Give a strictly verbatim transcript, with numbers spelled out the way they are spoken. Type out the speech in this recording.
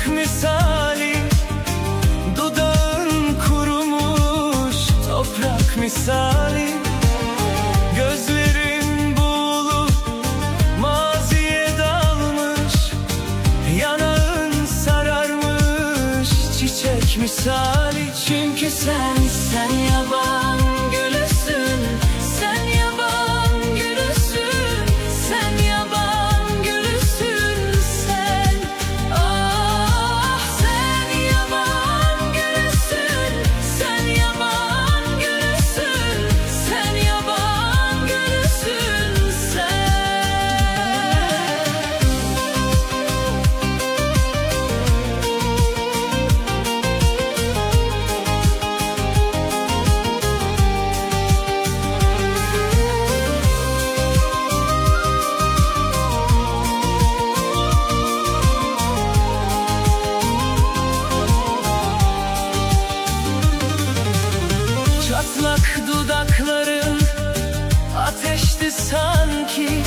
çiçek misali, dudağın kurumuş toprak misali. Gözlerin buğulu maziye dalmış, yanağın sararmış çiçek misali. Çünkü sen, sen yaban gülüsün, sen yaban gülüsün, sen yaban gülüsün sen. Ah, sen yaban gülüsün, sen yaban gülüsün, sen yaban gülüsün sen. Çatlak dudakların ateşti sanki,